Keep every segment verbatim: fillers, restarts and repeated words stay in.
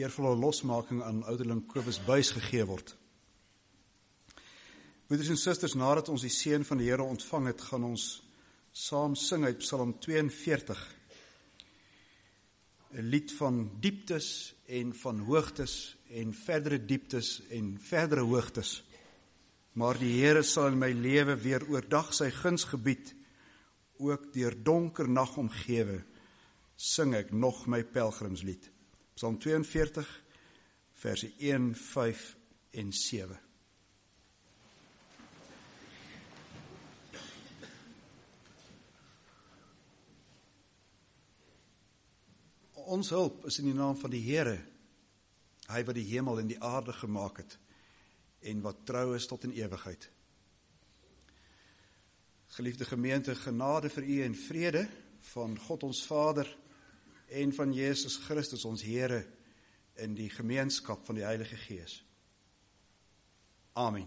eervolle losmaking aan ouderling Kobus Buys gegee word. Broeders en susters, nadat ons die seën van die Here ontvang het, gaan ons saam sing uit Psalm tweeënveertig. 'n lied van dieptes en van hoogtes en verdere dieptes en verdere hoogtes. Maar die Here sal in my lewe weer oordag sy guns gebied, ook deur donker nag omgewe, sing ek nog my pelgrimslied. Psalm tweeënveertig, verse een, vyf en sewe. Ons hulp is in die naam van die Here, hy wat die hemel en die aarde gemaak het, en wat trou is tot in ewigheid. Geliefde gemeente, genade vir u en vrede van God ons Vader en van Jesus Christus ons Here in die gemeenskap van die Heilige Gees. Amen.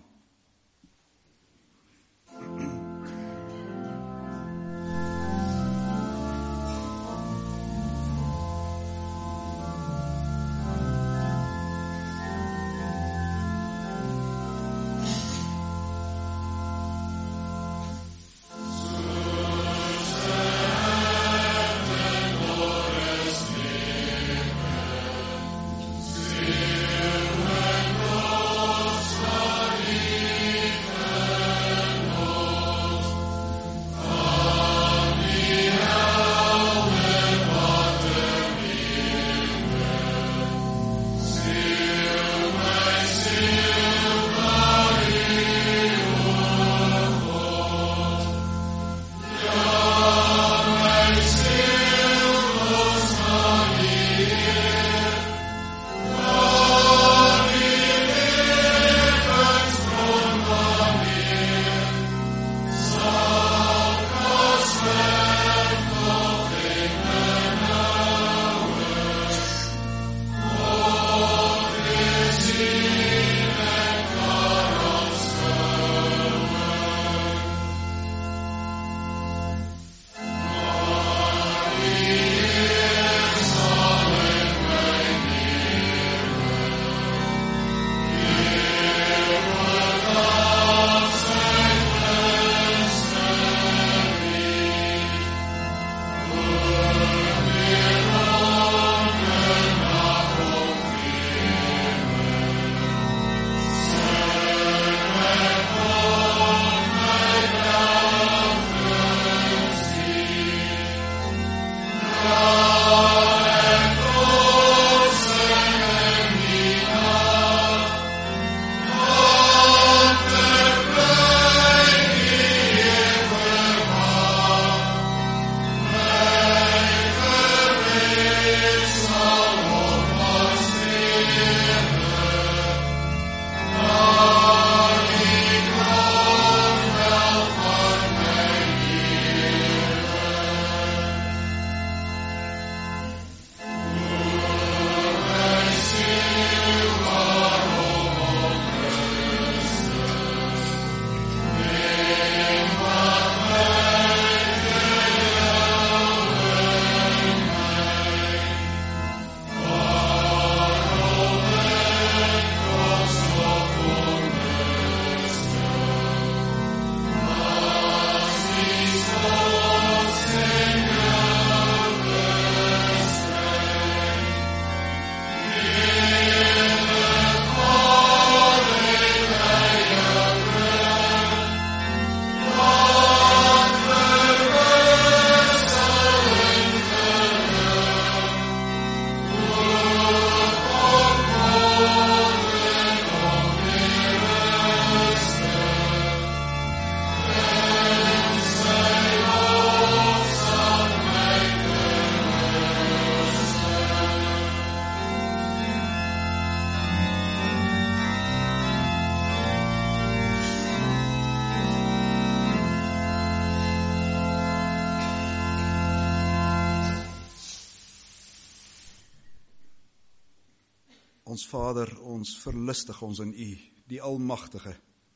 Ons Vader, ons verlustig ons in U, die Almagtige.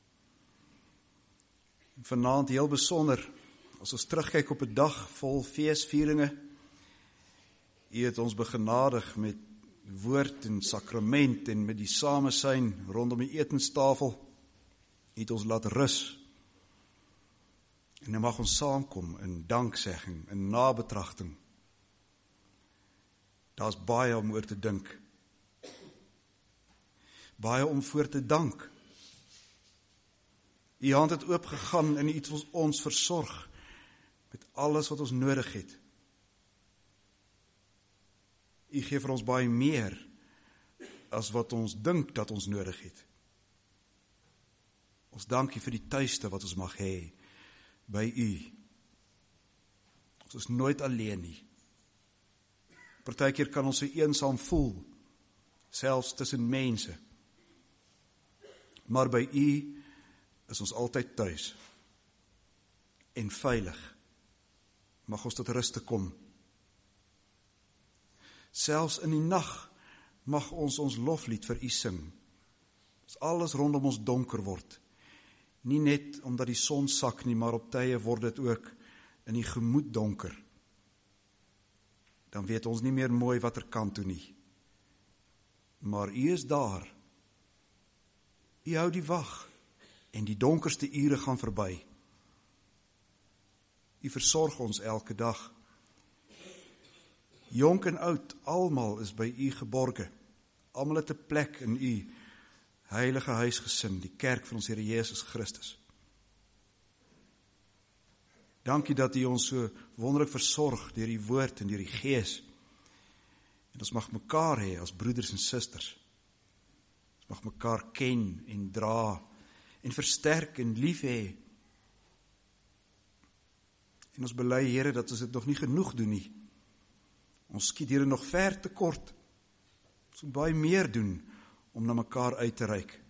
Vanaand heel besonder, as ons terugkyk op 'n dag vol feesvieringe, U het ons begenadig met woord en sakrament en met die samesyn rondom die etenstafel, het ons laat rus. En nou mag ons saamkom in danksegging, in nabetragting. Daar's baie om oor te dink. Baie om voor te dank. U hand het oopgegaan en u het ons versorg met alles wat ons nodig het. U gee vir ons baie meer as wat ons dink dat ons nodig het. Ons dankie vir die tuiste wat ons mag hê by u. Ons is nooit alleen nie. Partykeer kan ons so eensaam voel, selfs tussen mense. Maar by u is ons altyd tuis en veilig. Mag ons tot rus te kom. Selfs in die nag mag ons ons loflied vir u sing. As alles rondom ons donker word, nie net omdat die son sak nie, maar op tye word dit ook in die gemoed donker. Dan weet ons nie meer mooi wat er kant toe nie. Maar u is daar. U hou die wag en die donkerste ure gaan verby. U versorg ons elke dag. Jonk en oud, almal is by u geborge. Almal het 'n plek in u heilige huisgesin, die kerk van ons Here Jesus Christus. Dankie dat u ons so wonderlik versorg deur die woord en deur die gees. En ons mag mekaar hê as broeders en susters. Ons mag mekaar ken en dra en versterk en lief hê. En ons bely, Here, dat ons dit nog nie genoeg doen nie. Ons skiet hier nog ver te kort. Ons moet baie meer doen om na mekaar uit te reik.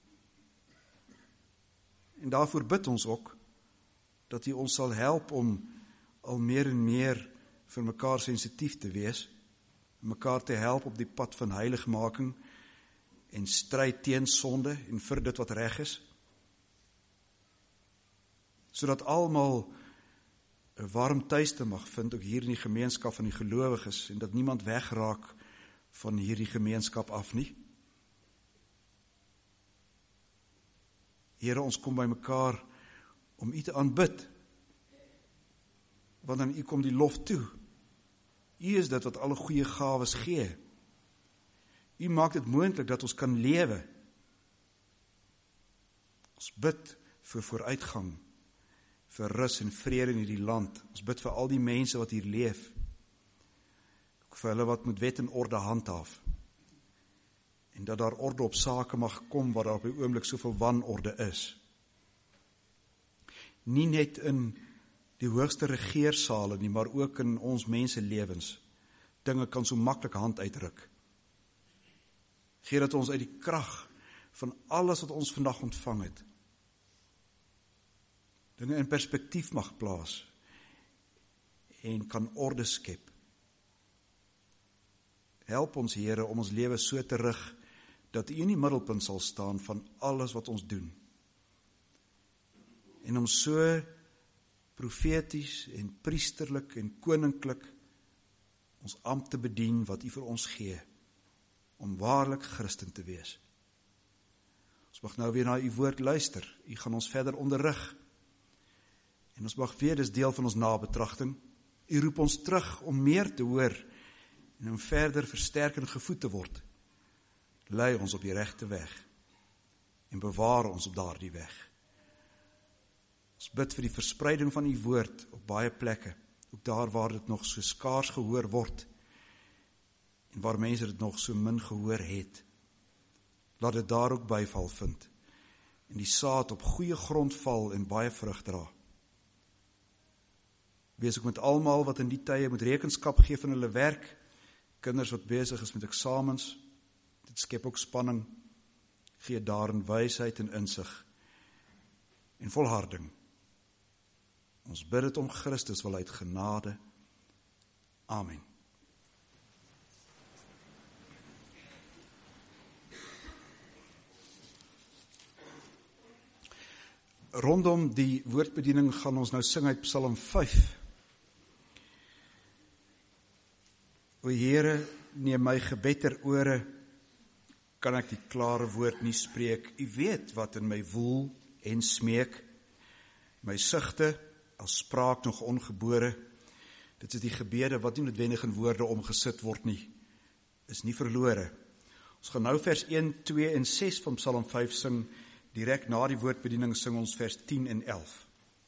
En daarvoor bid ons ook dat u ons sal help om al meer en meer vir mekaar sensitief te wees, mekaar te help op die pad van heiligmaking en stryd teen sonde en vir dit wat reg is, sodat almal 'n warm tuiste mag vind, ook hier in die gemeenskap van die gelowiges, en dat niemand wegraak van hierdie gemeenskap af nie. Here, ons kom by mekaar om u te aanbid, want aan u kom die lof toe. U is dit wat alle goeie gawes gee. U maak dit moontlik dat ons kan lewe. Ons bid vir vooruitgang, vir rus en vrede in hierdie land. Ons bid vir al die mense wat hier leef, ook vir hulle wat moet wet en orde handhaaf, en dat daar orde op sake mag kom waar daar op die oomblik soveel wanorde is. Nie net in die hoogste regeersale nie, maar ook in ons menselewens. Dinge kan so maklik hand uitruk. Gee dat ons uit die krag van alles wat ons vandag ontvang het, dinge in perspektief mag plaas en kan orde skep. Help ons, Here, om ons lewe so te rig dat u in die middelpunt sal staan van alles wat ons doen. En om so profeties en priesterlik en koninklik ons ampt te bedien wat u vir ons gee, om waarlik Christen te wees. Ons mag nou weer na u woord luister. U gaan ons verder onderrig. En ons mag weer, dis deel van ons nabetragting. U roep ons terug om meer te hoor en om verder versterk en gevoed te word. Lei ons op die regte weg en bewaar ons op daardie weg. Ons bid vir die verspreiding van u woord op baie plekke, ook daar waar dit nog so skaars gehoor word en waar mense dit nog so min gehoor het. Laat dit daar ook byval vind en die saad op goeie grond val en baie vrug dra. Wees ook met almal wat in die tye moet rekenskap gee van hulle werk, kinders wat besig is met eksamens, dit skep ook spanning, gee daarin wysheid en insig en volharding. Ons bid dit om Christus wil uit genade. Amen. Rondom die woordbediening gaan ons nou sing uit Psalm vyf. O Here, neem my gebed ter ore, kan ek die klare woord nie spreek. U weet wat in my woel en smeek, my sigte as spraak nog ongebore. Dit is die gebede wat nie noodwendig in woorde omgesit word nie, is nie verlore. Ons gaan nou vers een, twee en ses van Psalm vyf sing, direk na die woordbediening sing ons vers tien en elf.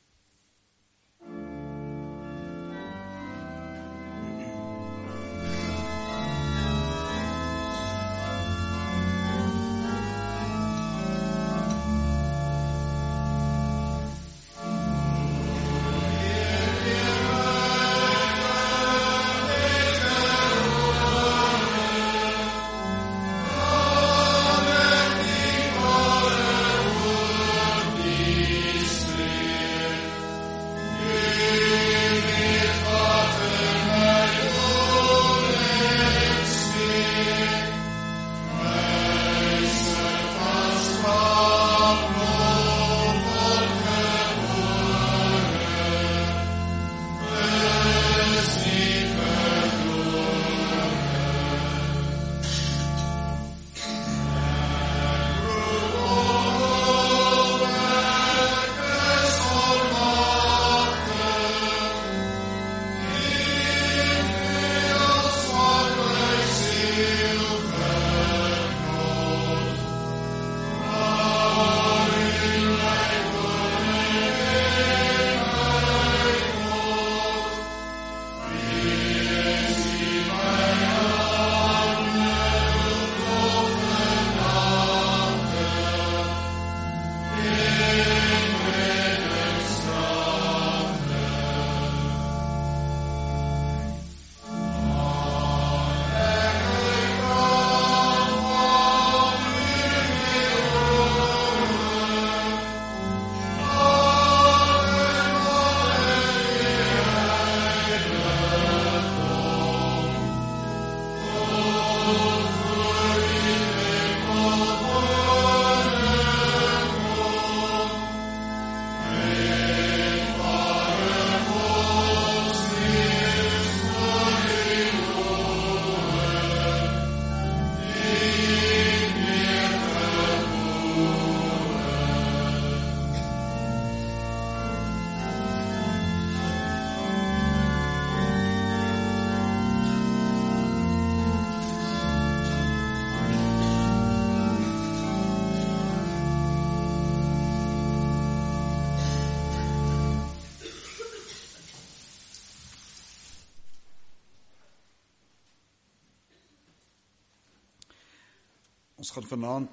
Ons gaan vanaand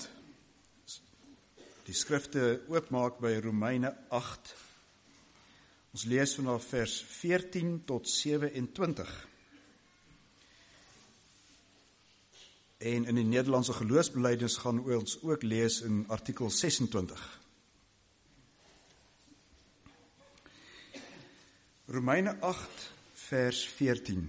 die skrifte oopmaak by Romeine agt. Ons lees vanaf vers veertien tot sewe-en-twintig. En in die Nederlandse geloofsbelijdenis gaan ons ook lees in artikel ses-en-twintig. Romeine agt vers veertien.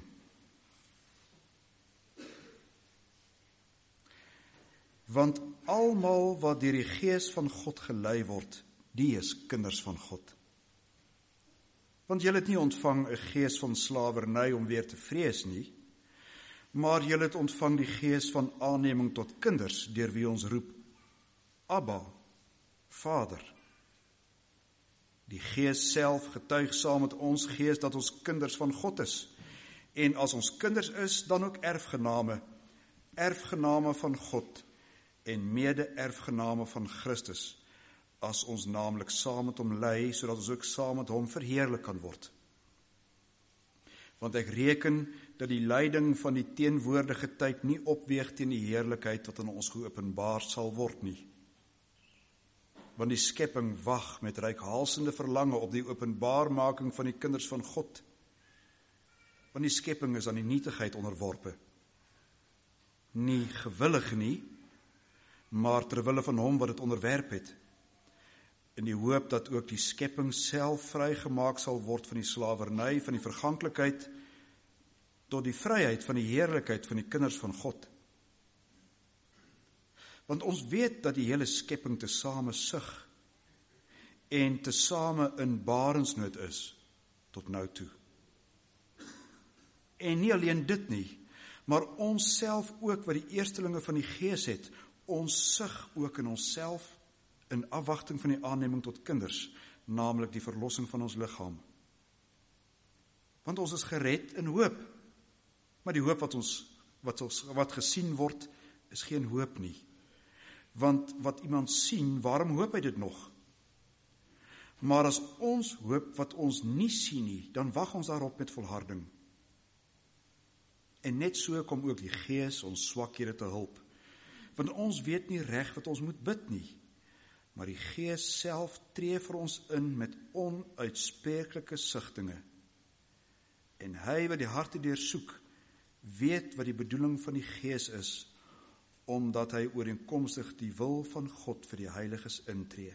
Want almal wat deur die Gees van God gelei word, die is kinders van God. Want julle het nie ontvang 'n gees van slawerny om weer te vrees nie, maar julle het ontvang die gees van aanneming tot kinders, deur wie ons roep, Abba, Vader. Die Gees self getuig saam met ons gees dat ons kinders van God is, en as ons kinders is, dan ook erfgename, erfgename van God, en mede-erfgename van Christus, as ons naamlik saam met hom ly, sodat ons ook saam met hom verheerlik kan word. Want ek reken dat die lyding van die teenwoordige tyd nie opweeg teen die heerlikheid wat aan ons geopenbaar sal word nie. Want die skepping wag met reikhalsende verlange op die openbaarmaking van die kinders van God. Want die skepping is aan die nietigheid onderworpe. Nie gewillig nie, maar terwille van hom wat het onderwerp het, in die hoop dat ook die skepping self vrygemaak sal word van die slawerny, van die verganklikheid, tot die vryheid van die heerlikheid van die kinders van God. Want ons weet dat die hele skepping tesame sug, en tesame in barensnood is, tot nou toe. En nie alleen dit nie, maar ons self ook wat die eerstelinge van die Gees het, ons sug ook in onsself in afwagting van die aanneming tot kinders, naamlik die verlossing van ons liggaam. Want ons is gered in hoop, maar die hoop wat ons wat ons wat gesien word, is geen hoop nie. Want wat iemand sien, waarom hoop hy dit nog? Maar as ons hoop wat ons nie sien nie, dan wag ons daarop met volharding. En net so kom ook die Gees ons swakhede te hulp. Want ons weet nie reg wat ons moet bid nie, maar die Gees self tree vir ons in met onuitspreeklike sigtinge. En hy wat die harte deursoek, weet wat die bedoeling van die Gees is, omdat hy ooreenkomstig die wil van God vir die heiliges intree.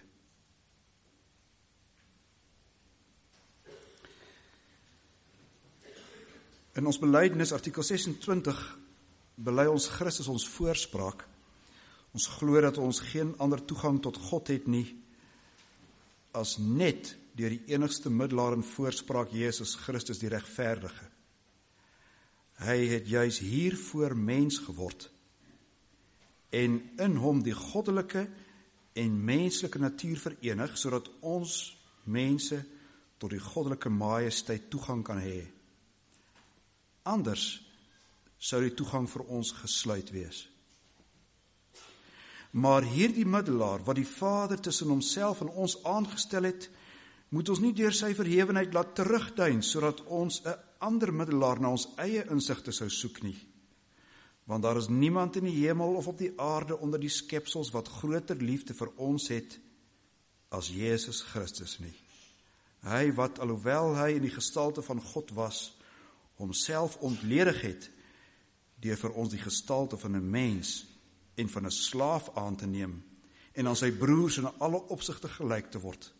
In ons belydenis, artikel sesentwintig, bely ons Christus ons voorspraak. Ons glo dat ons geen ander toegang tot God het nie, as net deur die enigste middelaar en voorspraak Jesus Christus die regverdige. Hy het juis hiervoor mens geword, en in hom die goddelike en menslike natuur verenig, sodat ons mense tot die goddelike majesteit toegang kan hê. Anders sou die toegang vir ons gesluit wees. Maar hierdie middelaar, wat die Vader tussen homself en ons aangestel het, moet ons nie deur sy verhewenheid laat terugduin, sodat ons 'n ander middelaar na ons eie insigte sou soek nie. Want daar is niemand in die hemel of op die aarde onder die skepsels wat groter liefde vir ons het as Jesus Christus nie. Hy wat, alhoewel hy in die gestalte van God was, homself ontledig het, deur vir ons die gestalte van 'n mens en van 'n slaaf aan te neem, en aan sy broers in alle opsigte gelyk te word.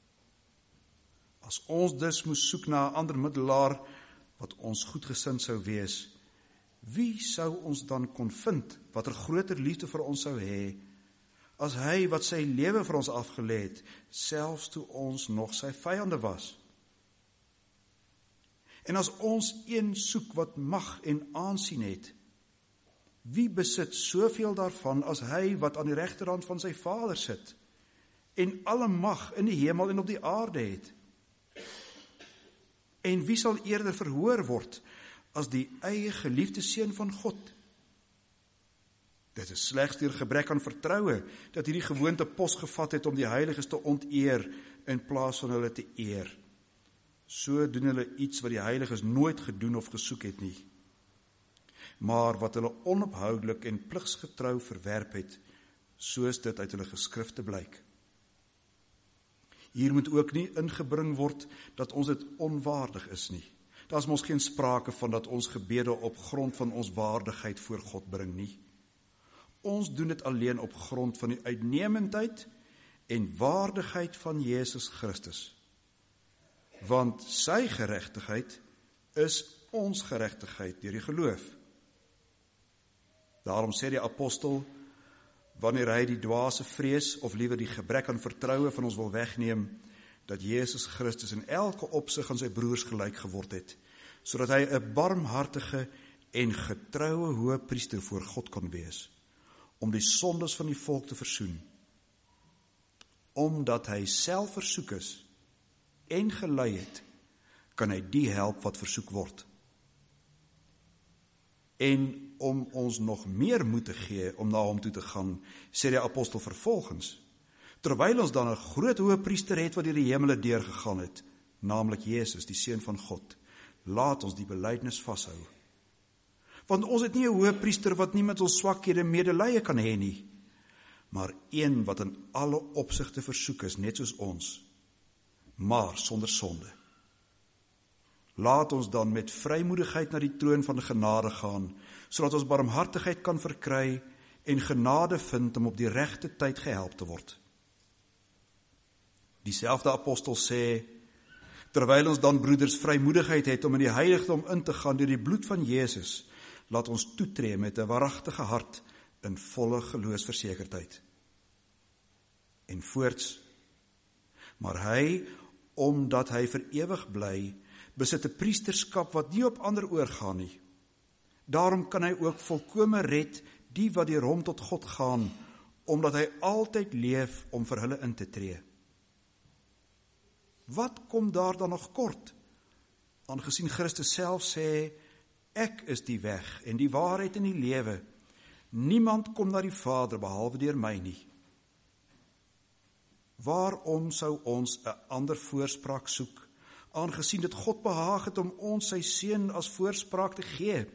As ons dus moes soek na 'n ander middelaar, wat ons goedgesind sou wees, wie sou ons dan kon vind, wat 'n groter liefde vir ons sou hê, as hy wat sy lewe vir ons afgelê het, selfs toe ons nog sy vyande was? En as ons een soek wat mag en aansien het, wie besit soveel daarvan as hy wat aan die regterhand van sy Vader sit, en alle mag in die hemel en op die aarde het? En wie sal eerder verhoor word as die eie geliefde seun van God? Dit is slegs deur gebrek aan vertroue dat hierdie gewoonte pos gevat het om die heiliges te onteer in plaas van hulle te eer. So doen hulle iets wat die heiliges nooit gedoen of gesoek het nie, maar wat hulle onophoudelik en pligsgetrou verwerp het, soos dit uit hulle geskrifte blyk. Hier moet ook nie ingebring word dat ons dit onwaardig is nie. Daar is mos geen sprake van dat ons gebede op grond van ons waardigheid voor God bring nie. Ons doen dit alleen op grond van die uitnemendheid en waardigheid van Jesus Christus. Want sy geregtigheid is ons geregtigheid deur die geloof. Daarom sê die apostel, wanneer hy die dwaase vrees, of liewer die gebrek aan vertroue van ons wil wegneem, dat Jesus Christus in elke opsig aan sy broers gelyk geword het, sodat hy 'n barmhartige en getroue hoëpriester voor God kon wees, om die sondes van die volk te versoen. Omdat hy self versoek is en gelei het, kan hy die help wat versoek word. En om ons nog meer moed te gee om na hom toe te gaan, sê die apostel vervolgens, terwyl ons dan 'n groot hoëpriester het wat deur die hemele deurgegaan het, naamlik Jesus, die Seun van God, laat ons die belydenis vashou. Want ons het nie 'n hoëpriester wat nie met ons swakhede medelee kan hê nie, maar een wat in alle opsigte versoek is, net soos ons, maar sonder sonde. Laat ons dan met vrymoedigheid na die troon van genade gaan, sodat ons barmhartigheid kan verkry en genade vind om op die regte tyd gehelp te word. Dieselfde apostel sê, terwyl ons dan broeders vrymoedigheid het om in die heiligdom in te gaan deur die bloed van Jesus, laat ons toetree met 'n waaragtige hart in volle geloofsversekerdheid. En voorts, maar hy, omdat hy vir ewig bly, besit 'n priesterskap wat nie op ander oorgaan nie, Daarom kan hy ook volkome red die wat deur hom tot God gaan, omdat hy altyd leef om vir hulle in te tree. Wat kom daar dan nog kort? Aangesien Christus self sê, ek is die weg en die waarheid en die lewe. Niemand kom na die Vader behalwe deur my nie. Waarom sou ons 'n ander voorspraak soek, aangesien dit God behaag het om ons sy seun as voorspraak te gee?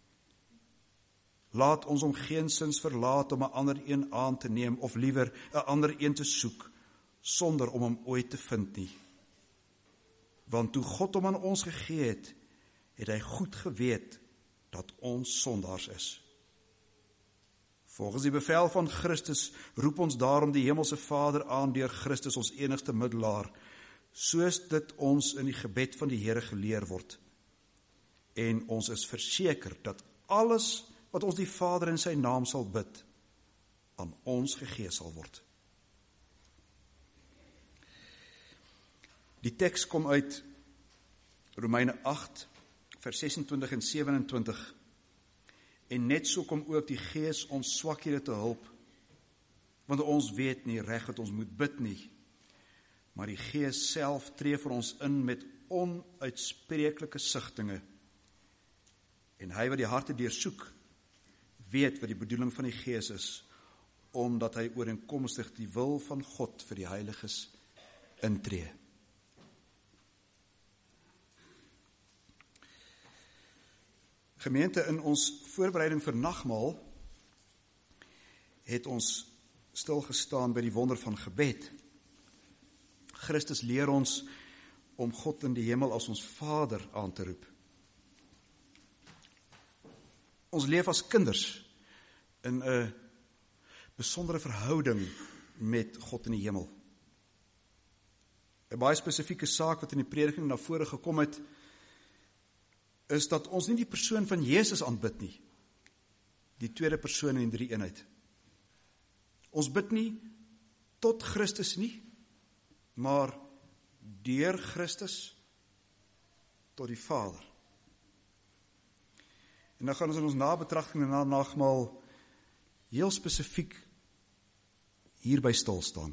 Laat ons hom geensins verlaat om 'n ander een aan te neem, of liewer 'n ander een te soek, sonder om hom ooit te vind nie. Want toe God hom aan ons gegee het, het hy goed geweet dat ons sondaars is. Volgens die bevel van Christus roep ons daarom die Hemelse Vader aan deur Christus ons enigste middelaar, soos dit ons in die gebed van die Here geleer word. En ons is verseker dat alles wat ons die Vader in sy naam sal bid, aan ons gegee sal word. Die teks kom uit Romeine agt, vers sesentwintig en sewenentwintig, en net so kom ook die Gees ons swakhede te hulp, want ons weet nie reg wat ons moet bid nie, maar die Gees self tree vir ons in met onuitspreeklike sigtinge, en hy wat die harte deursoek, weet wat die bedoeling van die Gees is, omdat hy ooreenkomstig die wil van God vir die heiliges intree. Gemeente, in ons voorbereiding vir nagmaal het ons stilgestaan by die wonder van gebed. Christus leer ons om God in die hemel as ons Vader aan te roep. Ons leef as kinders in 'n besondere verhouding met God in die hemel. 'n Baie spesifieke saak wat in die prediking na vore gekom het, is dat ons nie die persoon van Jesus aanbid nie, die tweede persoon in die drie eenheid. Ons bid nie tot Christus nie, maar deur Christus tot die Vader. En dan gaan ons in ons nabetragting na nagmaal heel spesifiek hierby stil staan.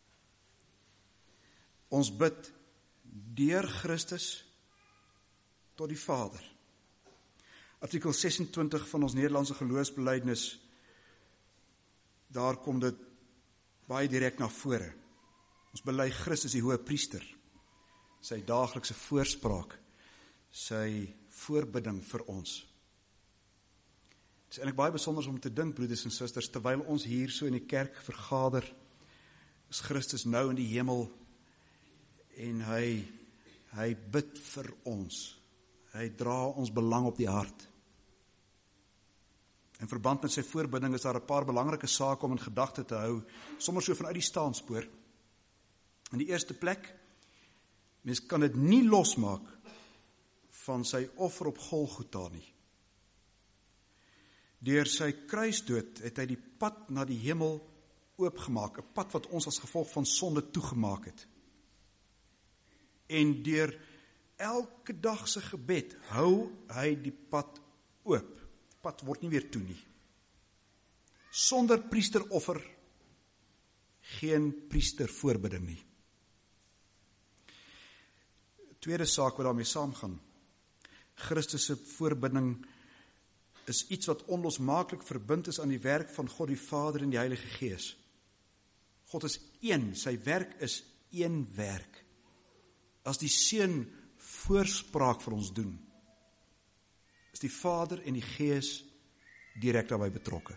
Ons bid deur Christus tot die Vader. Artikel sesentwintig van ons Nederlandse geloofsbelijdenis, daar kom dit baie direk na vore. Ons bely Christus die hoë priester, sy daaglikse voorspraak, sy voorbidding vir ons. Het is eintlik baie besonder om te dink, broeders en susters, terwyl ons hier so in die kerk vergader, is Christus nou in die hemel, en hy, hy bid vir ons. Hy dra ons belang op die hart. In verband met sy voorbidding is daar 'n paar belangrike sake om in gedagte te hou, sommer so vanuit die staanspoor. In die eerste plek, mens kan dit nie losmaak van sy offer op Golgotha nie. Deur sy kruisdood het hy die pad na die hemel oopgemaak, 'n pad wat ons as gevolg van sonde toegemaak het. En deur elke dag se gebed hou hy die pad oop. Die pad word nie weer toe nie. Sonder priesteroffer, geen priestervoorbidding nie. Tweede saak wat daarmee saamgaan. Christus se voorbidding is iets wat onlosmaaklik verbind is aan die werk van God die Vader en die Heilige Gees. God is een, sy werk is een werk. As die Seun voorspraak vir ons doen, is die Vader en die Gees direk daarbij betrokke.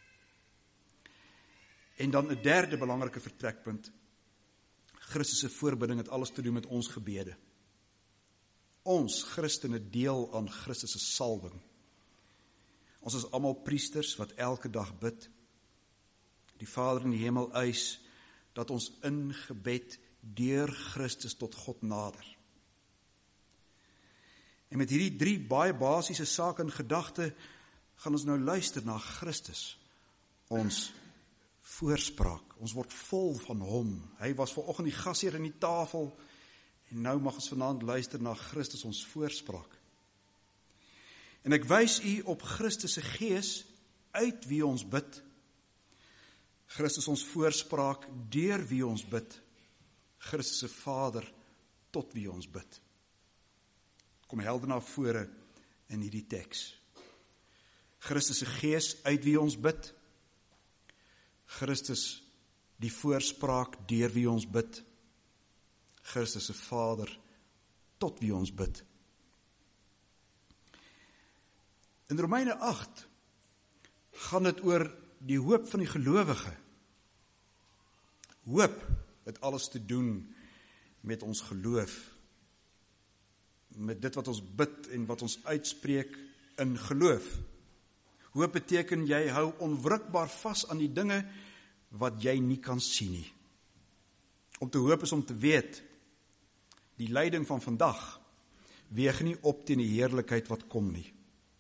En dan 'n derde belangrike vertrekpunt. Christus se voorbidding het alles te doen met ons gebede. Ons Christene deel aan Christus se salwing. Ons is almal priesters wat elke dag bid. Die Vader in die hemel eis dat ons in gebed deur Christus tot God nader. En met hierdie drie baie basiese sake in gedagte, gaan ons nou luister na Christus, ons voorspraak. Ons word vol van hom. Hy was vanoggend die gasheer in die tafel, en nou mag ons vanaand luister na Christus, ons voorspraak. En ek wys u op Christus se Gees, uit wie ons bid. Christus ons voorspraak, deur wie ons bid. Christus se Vader, tot wie ons bid. Kom helder na vore in hierdie teks. Christus se Gees, uit wie ons bid. Christus die voorspraak, deur wie ons bid. Christus se Vader, tot wie ons bid. In Romeine agt gaan dit oor die hoop van die gelowige. Hoop het alles te doen met ons geloof, met dit wat ons bid en wat ons uitspreek in geloof. Hoop beteken jy hou onwrikbaar vas aan die dinge wat jy nie kan sien nie. Om te hoop is om te weet, die lyding van vandag weeg nie op teen die heerlikheid wat kom nie.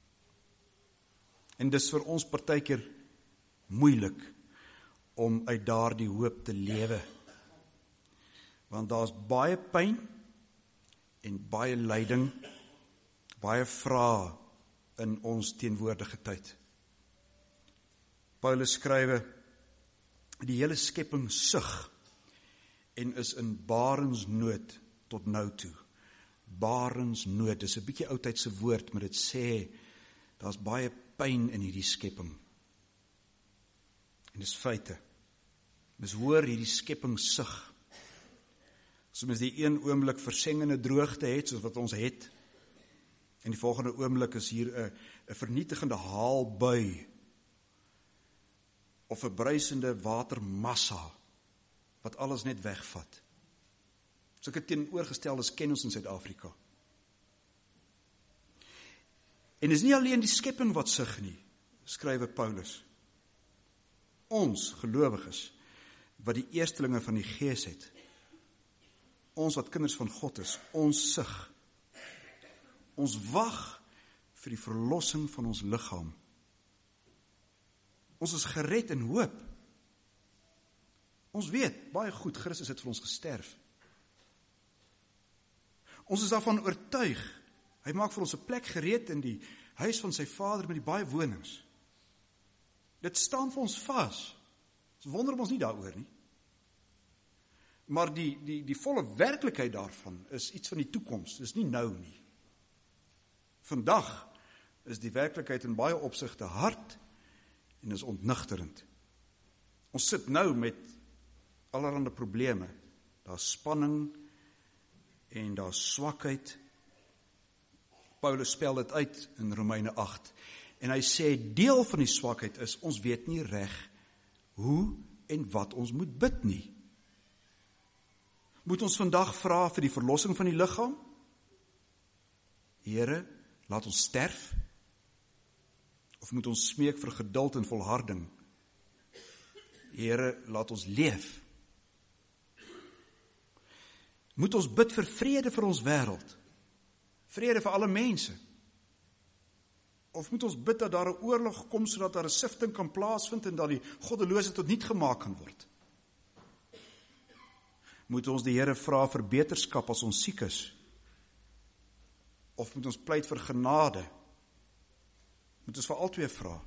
En dis vir ons partykeer moeilik om uit daardie hoop te lewe. Want daar's baie pyn en baie lyding, baie vrae in ons teenwoordige tyd. Paulus skrywe, die hele skepping sug en is in barensnood tot nou toe. Barensnood, dis 'n bietjie oudtydse woord, maar dit sê, daar's baie pyn in hierdie skepping. En dis feite. Dis hoor hierdie skepping sug. As ons die een oomblik versengende droogte het, soos wat ons het, en die volgende oomblik is hier 'n 'n vernietigende haalbui, of 'n bruisende watermassa, wat alles net wegvat. Sulke teenoorgesteldes ken ons in Suid-Afrika. En dis nie alleen die skepping wat sug nie, skrywe Paulus. Ons gelowiges, wat die eerstelinge van die Gees het, ons wat kinders van God is, ons sug. Ons wag vir die verlossing van ons liggaam. Ons is gered in hoop. Ons weet, baie goed, Christus het vir ons gesterf. Ons is daarvan oortuig, hy maak vir ons 'n plek gereed in die huis van sy Vader met die baie wonings. Dit staan vir ons vas. Ons wonder ons nie daaroor nie. Maar die, die, die volle werklikheid daarvan is iets van die toekoms, dis nie nou nie. Vandag is die werklikheid in baie opsigte hard en is ontnigterend. Ons sit nou met allerhande probleme. Daar's spanning en daar's swakheid. Paulus spel dit uit in Romeine agt. En hy sê deel van die swakheid is, ons weet nie reg hoe en wat ons moet bid nie. Moet ons vandag vra vir die verlossing van die liggaam? Here, laat ons sterf? Of moet ons smeek vir geduld en volharding? Here, laat ons leef. Moet ons bid vir vrede vir ons wêreld? Vrede vir alle mense? Of moet ons bid dat daar 'n oorlog kom sodat daar 'n sifting kan plaasvind en dat die goddelose tot niet gemaak kan word? Moet ons die Here vra vir beterskap as ons siek is? Of moet ons pleit vir genade? Moet ons vir albei vra?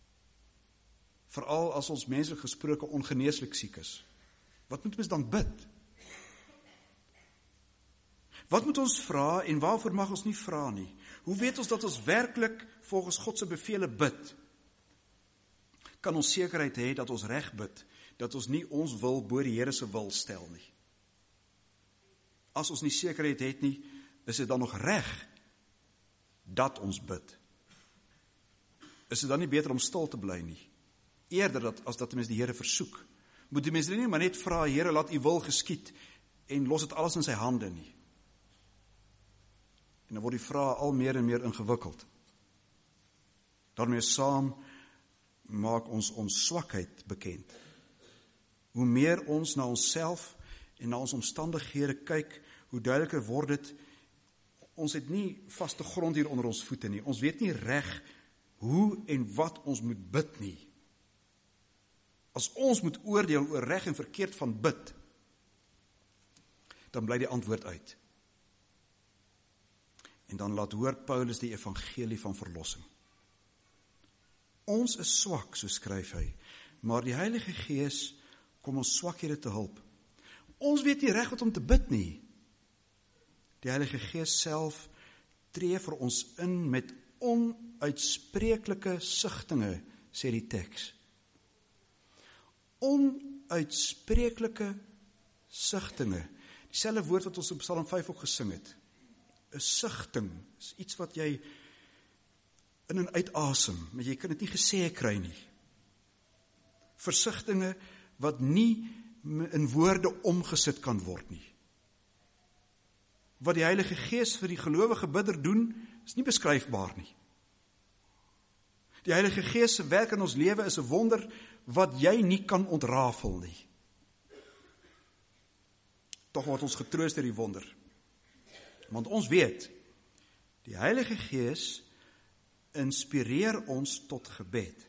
Veral as ons menslik gesproke ongeneeslik siek is. Wat moet ons dan bid? Wat moet ons vra en waarvoor mag ons nie vra nie? Hoe weet ons dat ons werklik volgens God se bevele bid? Kan ons sekerheid hê dat ons reg bid, dat ons nie ons wil bo die Here se wil stel nie? As ons nie sekerheid het nie, is dit dan nog reg dat ons bid? Is dit dan nie beter om stil te bly nie? Eerder dat, as dat mens die Here versoek. Moet die mens nie maar net vra, Here, laat u wil geskied, en los dit alles in sy hande nie. En dan word die vraag al meer en meer ingewikkeld. Daarmee saam maak ons ons swakheid bekend. Hoe meer ons na onsself en na ons omstandighede kyk, hoe duideliker word dit, ons het nie vaste grond hier onder ons voete nie. Ons weet nie reg hoe en wat ons moet bid nie. As ons moet oordeel oor reg en verkeerd van bid, dan bly die antwoord uit. En dan laat hoor Paulus die evangelie van verlossing. Ons is swak, so skryf hy, maar die Heilige Gees kom ons swakhede te hulp. Ons weet nie reg wat om te bid nie. Die Heilige Gees self tree vir ons in met onuitspreeklike sigtinge, sê die teks. Onuitspreeklike sigtinge. Dieselfde woord wat ons in Psalm vyf ook gesing het. 'n Sigting is iets wat jy in en uit asem, maar jy kan dit nie gesê kry nie. Versigtinge wat nie in woorde omgesit kan word nie. Wat die Heilige Gees vir die gelowige bidder doen, is nie beskryfbaar nie. Die Heilige Gees se werk in ons lewe is 'n wonder wat jy nie kan ontrafel nie. Tog word ons getroost deur die wonder. Want ons weet, die Heilige Gees inspireer ons tot gebed.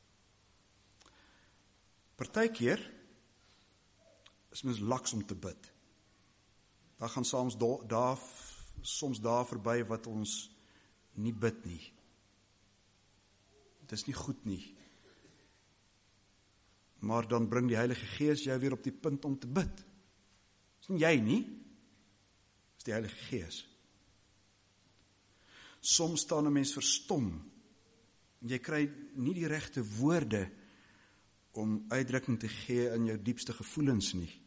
Partykeer is mens laks om te bid. Daar gaan soms daar, soms daar verby wat ons nie bid nie. Dit is nie goed nie. Maar dan bring die Heilige Gees jou weer op die punt om te bid. Dis nie jy nie, dis die Heilige Gees. Soms staan 'n mens verstom, en jy kry nie die regte woorde om uitdrukking te gee in jou diepste gevoelens nie.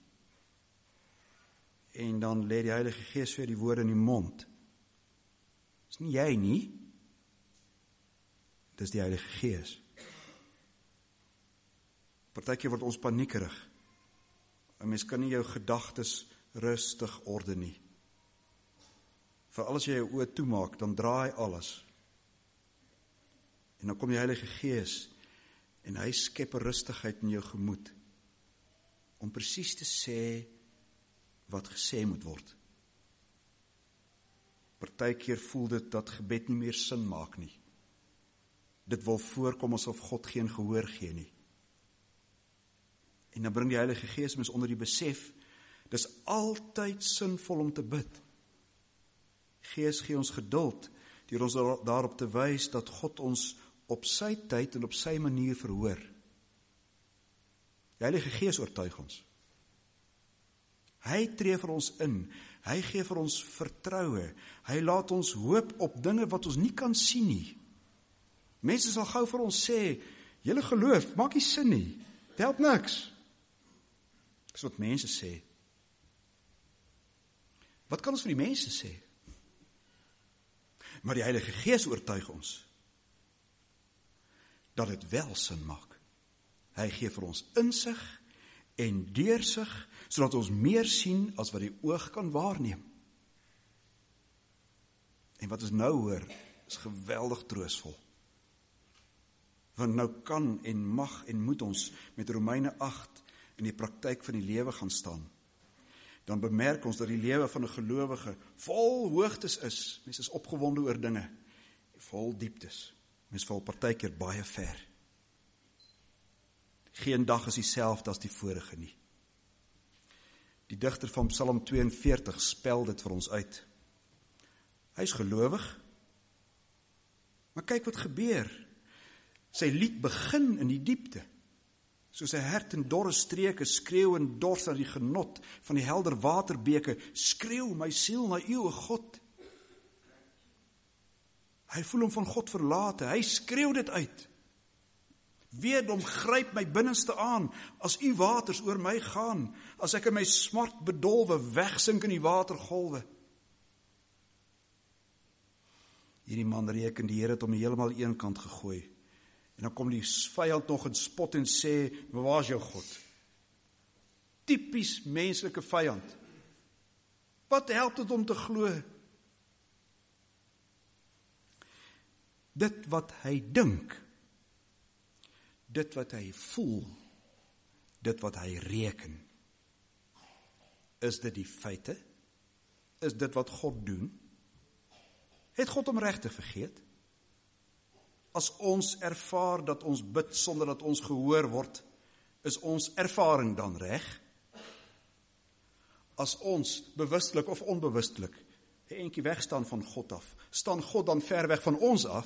En dan lê die Heilige Gees vir die woorde in die mond. Dis nie jy nie, dis die Heilige Gees. Partykeer word ons paniekerig. 'n Mens kan nie jou gedagtes rustig orden nie. Veral as jy jou oë toemaak, dan draai alles. En dan kom die Heilige Gees en hy skep 'n rustigheid in jou gemoed om presies te sê wat gesê moet word. Partykeer voel dit dat gebed nie meer sin maak nie. Dit wil voorkom asof God geen gehoor gee nie. En dan bring die Heilige Gees mens onder die besef, dis altyd sinvol om te bid. Gees gee ons geduld, deur ons daarop te wys dat God ons op sy tyd en op sy manier verhoor. Die Heilige Gees oortuig ons. Hy tree vir ons in, hy gee vir ons vertroue, hy laat ons hoop op dinge wat ons nie kan sien nie. Mense sal gou vir ons sê, julle geloof, maak nie sin nie, dit help niks. Dis wat mense sê. Wat kan ons vir die mense sê? Maar die Heilige Gees oortuig ons dat dit wel sin maak. Hy gee vir ons insig en deursig, sodat ons meer sien as wat die oog kan waarneem. En wat ons nou hoor, is geweldig troosvol. Want nou kan en mag en moet ons met Romeine agt in die praktyk van die lewe gaan staan. Dan bemerk ons dat die lewe van 'n gelowige vol hoogtes is. Mens is opgewonde oor dinge, vol dieptes. Mens val partykeer baie ver. Geen dag is dieselfde as die vorige nie. Die digter van Psalm tweeënveertig spel dit vir ons uit. Hy is gelowig, maar kyk wat gebeur. Sy lied begin in die diepte. Soos 'n hert in dorre streke skreeu en dors na die genot van die helder waterbeke, skreeu my siel na U, o God. Hy voel hom van God verlate, hy skreeu dit uit. Weedom gryp my binneste aan, as U waters oor my gaan, as ek in my smart bedolwe, wegsink in die watergolwe. Hierdie man reken die Here het hom heeltemal een kant gegooi. En dan kom die vyand nog in spot en sê, maar waar is jou God? Typies menslike vyand. Wat help dit om te glo? Dit wat hy dink, dit wat hy voel, dit wat hy reken, is dit die feite? Is dit wat God doen? Het God hom regtig vergeet? As ons ervaar dat ons bid sonder dat ons gehoor word, is ons ervaring dan reg? As ons, bewustelik of onbewustelik, 'n entjie weg staan van God af? Staan God dan ver weg van ons af?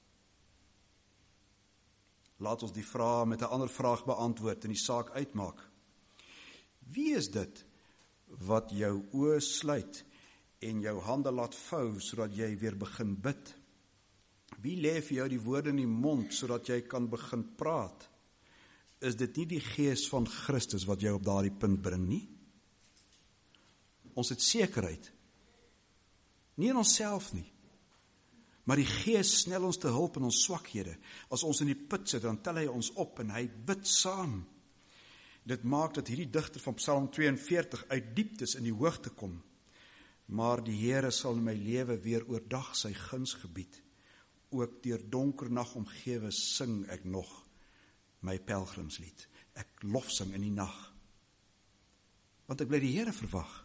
Laat ons die vraag met 'n ander vraag beantwoord en die saak uitmaak. Wie is dit wat jou oë sluit en jou hande laat vou sodat jy weer begin bid? Wie lê vir jou die woorde in die mond sodat jy kan begin praat? Is dit nie die Gees van Christus wat jou op daardie punt bring nie? Ons het sekerheid. Nie in onsself nie. Maar die Gees snel ons te hulp in ons swakhede. As ons in die put sit, dan tel hy ons op en hy bid saam. Dit maak dat hierdie digter van Psalm tweeënveertig uit dieptes in die hoogte kom. Maar die Here sal in my lewe weer oordag sy guns gebied. Ook deur donker nag omgewe sing ek nog my pelgrimslied. Ek lofsing in die nag. Want ek bly die Here verwag.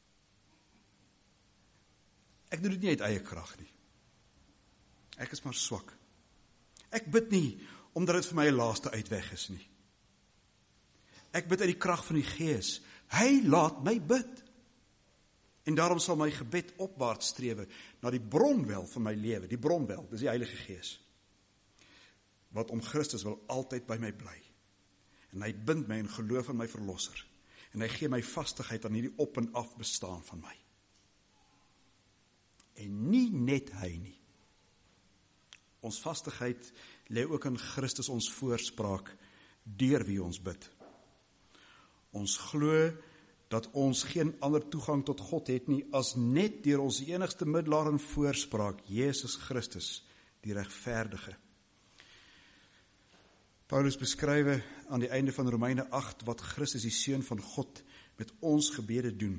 Ek doen dit nie uit eie krag nie. Ek is maar swak. Ek bid nie omdat dit vir my 'n laaste uitweg is nie. Ek bid uit die krag van die Gees. Hy laat my bid. En daarom sal my gebed opwaarts strewe na die bronwel van my lewe, die bronwel, dis die Heilige Gees. Wat om Christus wil altyd by my bly. En hy bind my in geloof in my verlosser. En hy gee my vastigheid aan hierdie op en af bestaan van my. En nie net hy nie. Ons vastigheid lê ook in Christus ons voorspraak deur wie ons bid. Ons glo dat ons geen ander toegang tot God het nie as net deur ons enigste middelaar en voorspraak, Jesus Christus, die regverdige. Paulus beskrywe aan die einde van Romeine agt wat Christus die Seun van God met ons gebede doen.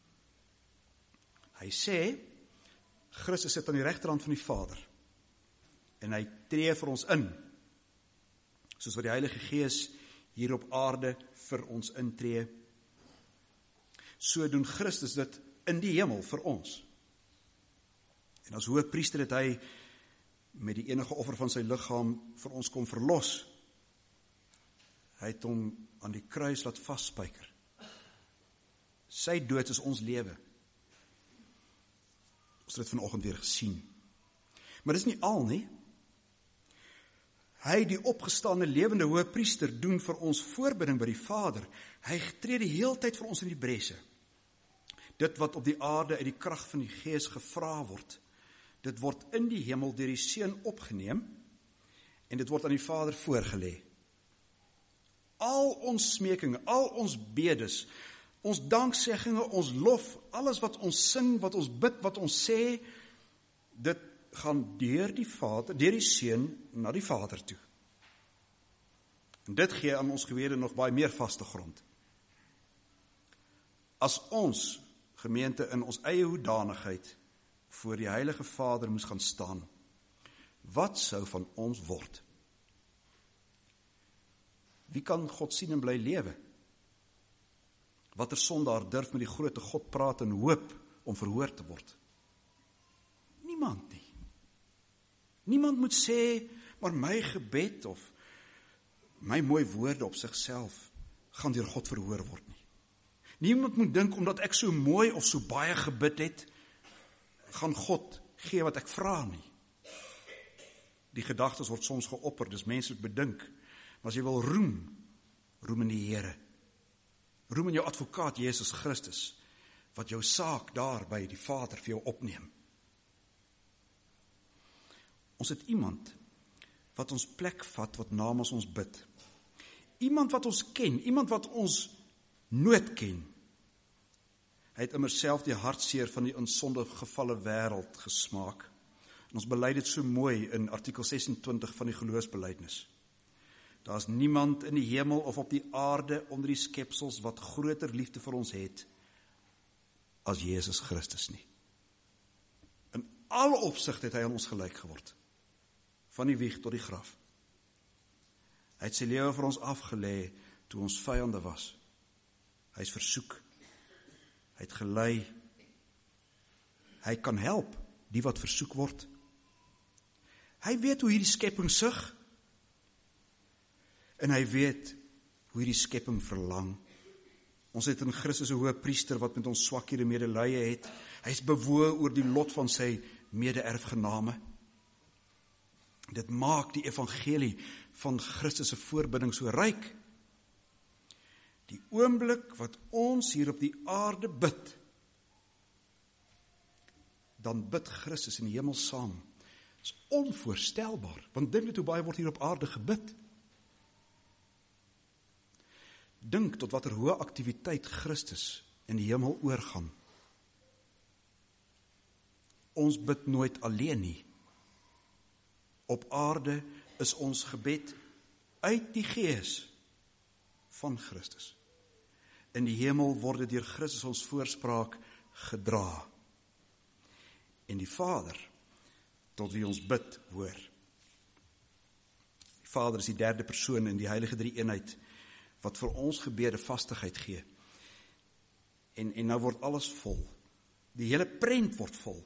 Hy sê, Christus sit aan die regterhand van die Vader en hy tree vir ons in, soos wat die Heilige Gees hier op aarde vir ons intree. So doen Christus dit in die hemel vir ons. En as hoëpriester het hy met die enige offer van sy liggaam vir ons kom verlos. Hy het hom aan die kruis laat vasspyker. Sy dood is ons lewe. Ons het dit vanoggend weer gesien. Maar dis nie al nie. Hy, die opgestane lewende hoëpriester, doen vir ons voorbidding by die Vader. Hy tree die heeltyd vir ons in die bresse. Dit wat op die aarde uit die krag van die Gees gevra word, dit word in die hemel deur die Seun opgeneem en dit word aan die Vader voorgelê. Al ons smekinge, al ons bedes, ons dankseggings, ons lof, alles wat ons sing, wat ons bid, wat ons sê, dit gaan deur die Vader, deur die Seun na die Vader toe. En dit gee aan ons gewete nog baie meer vaste grond. As ons gemeente in ons eie hoedanigheid voor die Heilige Vader moes gaan staan, wat sou van ons word? Wie kan God sien en bly lewe? Watter sondaar durf met die grote God praat en hoop om verhoor te word? Niemand nie. Niemand moet sê, maar my gebed of my mooi woorde op sigself gaan deur God verhoor word nie. Niemand moet dink, omdat ek so mooi of so baie gebid het, gaan God gee wat ek vra nie. Die gedagtes word soms geopper, dis menslik bedink, maar as jy wil roem, roem in die Here. Roem in jou advokaat Jesus Christus, wat jou saak daar by die Vader vir jou opneem. Ons het iemand wat ons plek vat, wat namens ons bid. Iemand wat ons ken, iemand wat ons nood ken. Hy het immer self die hartseer van die in sonde gevalle wêreld gesmaak. En ons bely dit so mooi in artikel sesentwintig van die geloofsbelijdenis. Daar is niemand in die hemel of op die aarde onder die skepsels wat groter liefde vir ons het as Jesus Christus nie. In alle opsigte het hy aan ons gelyk geword. Van die wieg tot die graf. Hy het sy lewe vir ons afgelê toe ons vyande was. Hy is versoek. Hy het gelei. Hy kan help die wat versoek word. Hy weet hoe hierdie skepping sug. En hy weet hoe hierdie skepping verlang. Ons het in Christus 'n hoëpriester wat met ons swakhede medelee het. Hy is bewoë oor die lot van sy mede-erfgename. Dit maak die evangelie van Christus se voorbidding so ryk. Die oomblik wat ons hier op die aarde bid, dan bid Christus in die hemel saam. Dit is onvoorstelbaar, want dink net hoe baie word hier op aarde gebid. Dink tot watter hoë aktiwiteit Christus in die hemel oorgaan. Ons bid nooit alleen nie. Op aarde is ons gebed uit die gees van Christus. In die hemel word dit deur Christus ons voorspraak gedra. En die Vader, tot wie ons bid, hoor. Die Vader is die derde persoon in die heilige drie-eenheid, wat vir ons gebede vastigheid gee. En, en nou word alles vol. Die hele prent word vol.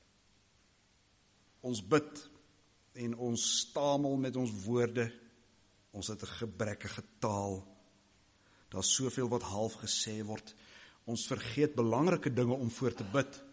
Ons bid en ons stamel met ons woorde. Ons het 'n gebrekkige taal. Daar is soveel wat half gesê word. Ons vergeet belangrike dinge om voor te bid.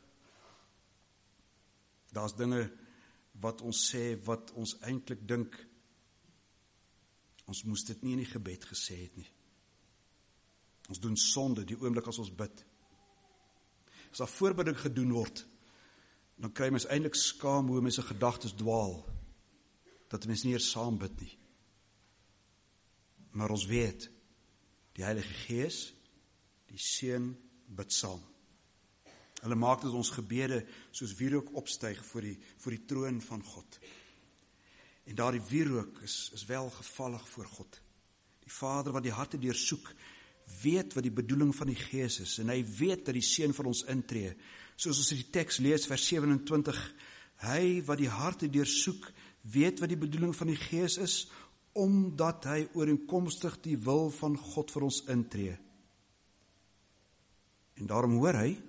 Daar's dinge wat ons sê, wat ons eintlik dink, ons moes dit nie in die gebed gesê het nie. Ons doen sonde die oomblik as ons bid. As daar voorbidding gedoen word, dan kry mens eintlik skaam hoe mense gedagtes dwaal, dat mens nie eers saam bid nie. Maar ons weet, die Heilige Gees, die Seun bid saam. Hulle maak dit ons gebede soos wierook opstyg voor die, voor die troon van God. En daardie wierook is, is welgevallig voor God. Die Vader wat die harte deursoek, weet wat die bedoeling van die Gees is, en hy weet dat die Seun vir ons intree. Soos ons die teks lees, vers sewenentwintig, hy wat die harte deursoek, weet wat die bedoeling van die Gees is, omdat hy ooreenkomstig die wil van God vir ons intree. En daarom hoor hy,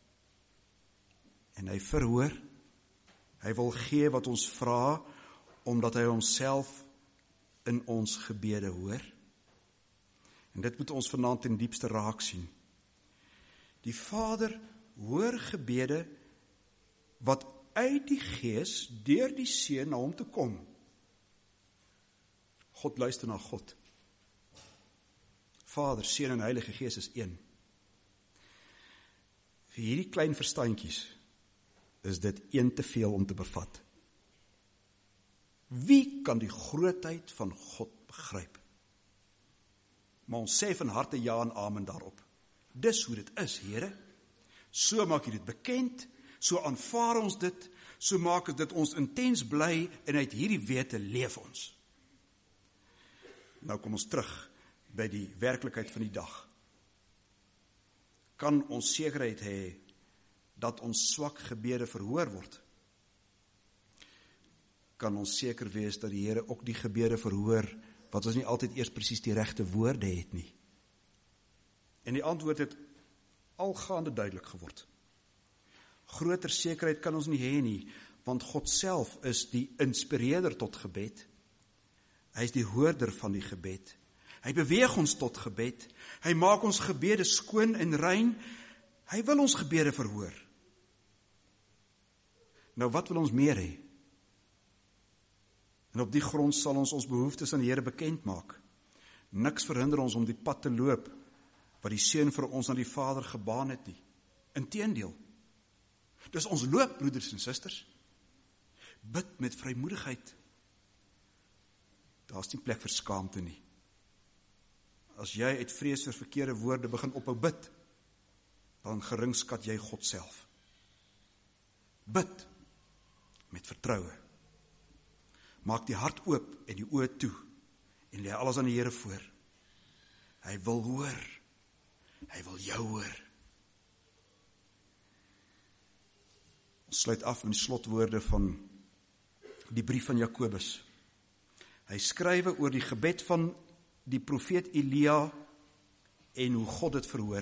en hy verhoor, hy wil gee wat ons vra, omdat hy homself in ons gebede hoor. En dit moet ons vanaand ten diepste raak sien. Die Vader hoor gebede wat uit die Gees deur die Seun na hom toe kom. God luister na God. Vader, Seun en Heilige Gees is een. Vir hierdie klein verstandjies is dit een te veel om te bevat. Wie kan die grootheid van God begryp? Maar ons sê van harte ja en amen daarop. Dis hoe dit is, Here. So maak jy dit bekend, so aanvaar ons dit, so maak dit ons intens bly, en uit hierdie wete leef ons. Nou kom ons terug by die werklikheid van die dag. Kan ons sekerheid hê dat ons swak gebede verhoor word? Kan ons seker wees dat die Here ook die gebede verhoor, wat ons nie altyd eers presies die regte woorde het nie? En die antwoord het algaande duidelik geword. Groter sekerheid kan ons nie hê nie, want God self is die inspireerder tot gebed. Hy is die hoorder van die gebed. Hy beweeg ons tot gebed. Hy maak ons gebede skoon en rein. Hy wil ons gebede verhoor. Nou wat wil ons meer hê? En op die grond sal ons ons behoeftes aan die Here bekend maak. Niks verhinder ons om die pad te loop wat die Seun vir ons aan die Vader gebaan het nie. Inteendeel. Dus ons loop, broeders en susters. Bid met vrymoedigheid. Daar is nie plek vir skaamte nie. As jy uit vrees vir verkeerde woorde begin ophou bid, dan geringskat jy God self. Bid met vertroue. Maak die hart oop en die oë toe en lê alles aan die Here voor. Hy wil hoor. Hy wil jou hoor. Ons sluit af met die slotwoorde van die brief van Jakobus. Hy skrywe oor die gebed van die profeet Elia en hoe God dit verhoor.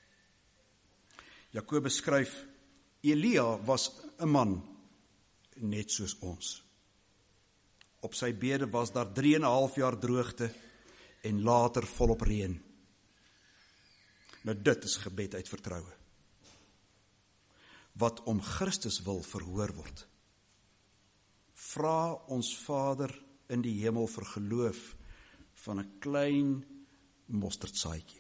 Jakobus skryf, Elia was 'n man net soos ons. Op sy bede was daar drie en 'n half jaar droogte en later volop reën. Nou dit is gebed uit vertroue. Wat om Christus wil verhoor word. Vra ons Vader in die hemel vir geloof van 'n klein mosterdsaadjie.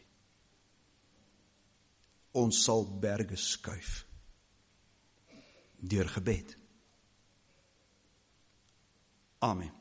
Ons sal berge skuif deur gebed. Amen.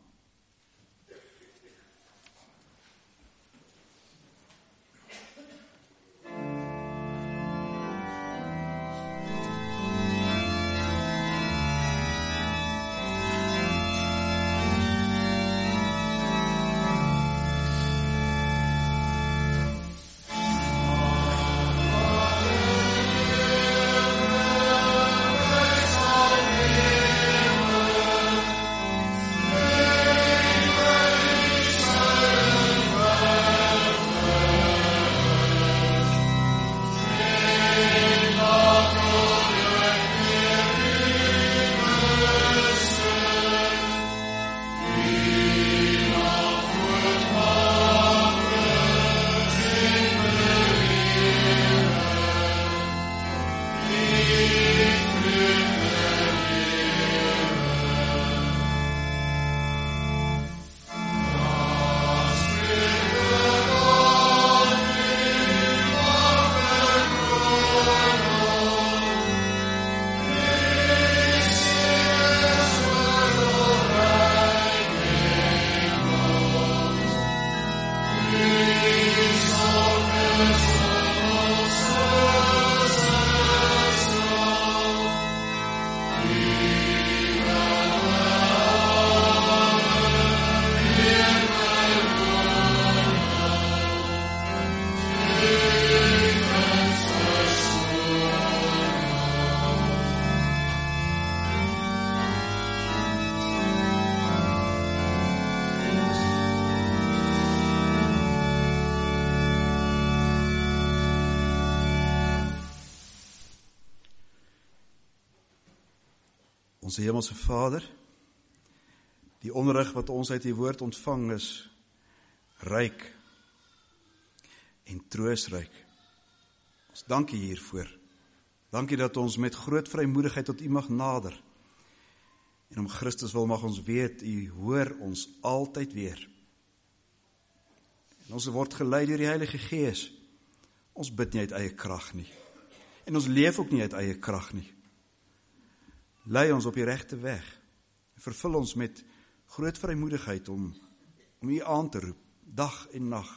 Onze Hemelse Vader, die onderrig wat ons uit die woord ontvang is ryk en troostryk. Ons dankie hiervoor. Dankie dat ons met groot vrymoedigheid tot U mag nader. En om Christus wil mag ons weet, U hoor ons altyd weer. En ons word gelei deur die Heilige Gees. Ons bid nie uit eie krag nie. En ons leef ook nie uit eie krag nie. Lei ons op die regte weg. Vervul ons met groot vrymoedigheid om, om U aan te roep, dag en nag.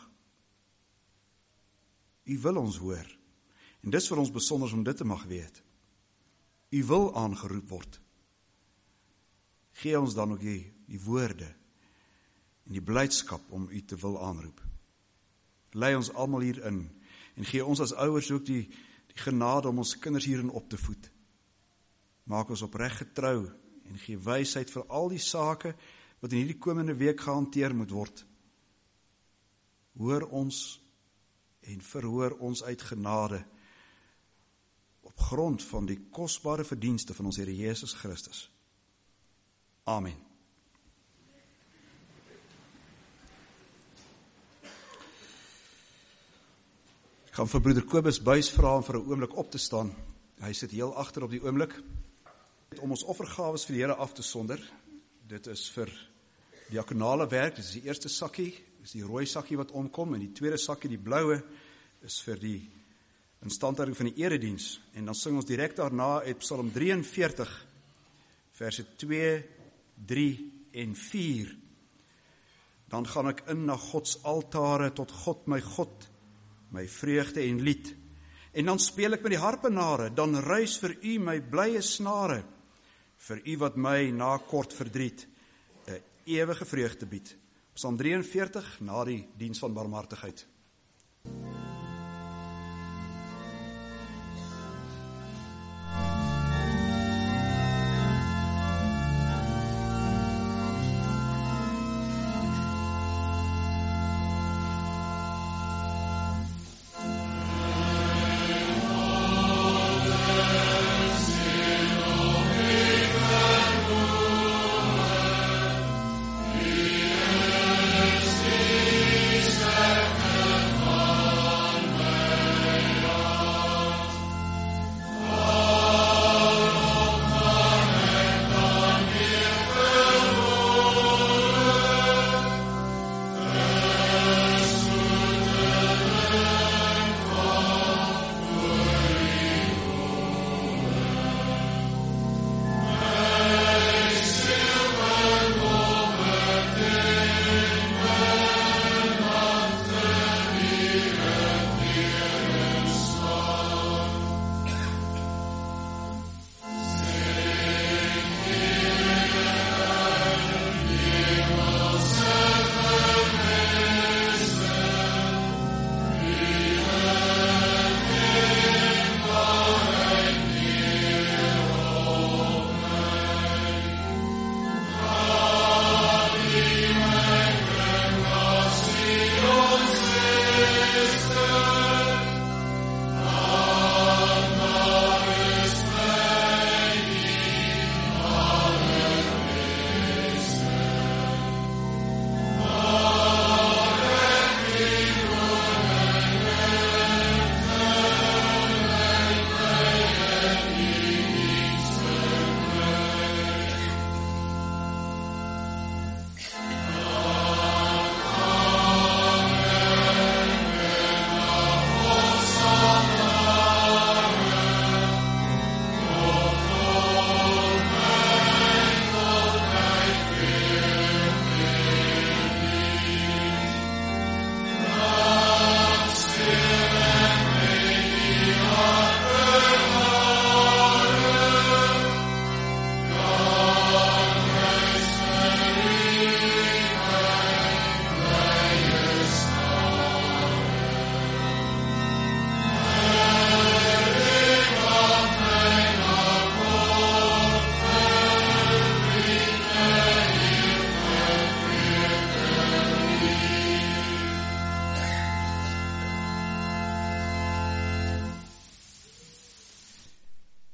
U wil ons hoor. En dis vir ons besonder om dit te mag weet. U wil aangeroep word. Gee ons dan ook die, die woorde en die blydskap om U te wil aanroep. Lei ons almal hierin en gee ons as ouers ook die, die genade om ons kinders hierin op te voed. Maak ons opreg getrou en gee wysheid vir al die sake wat in hierdie komende week gehanteer moet word. Hoor ons en verhoor ons uit genade op grond van die kosbare verdienste van ons Here Jesus Christus. Amen. Ek gaan vir broeder Kobus Buys vra om vir 'n oomblik op te staan. Hy sit heel agter op die oomblik. Om ons offergawes vir die Here af te sonder. Dit is vir diakonale werk, dit is die eerste sakkie, dit is die rooi sakkie wat omkom, en die tweede sakkie, die blaue, is vir die instandhouding van die erediens. En dan sing ons direk daarna uit Psalm drieënveertig, verse twee, drie en vier. Dan gaan ek in na Gods altare, tot God my God, my vreugde en lied. En dan speel ek met die harpenare, dan ruis vir U my blye snare, vir U wat my na kort verdriet 'n ewige vreugde bied. Psalm drieënveertig, na die diens van barmhartigheid. Amen.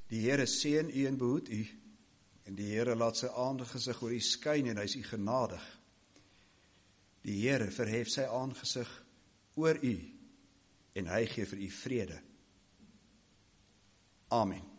Die Here seën u en behoed u, en die Here laat sy aangesig oor u skyn en hy is u genadig. Die Here verhef sy aangesig oor u en hy gee vir u vrede. Amen.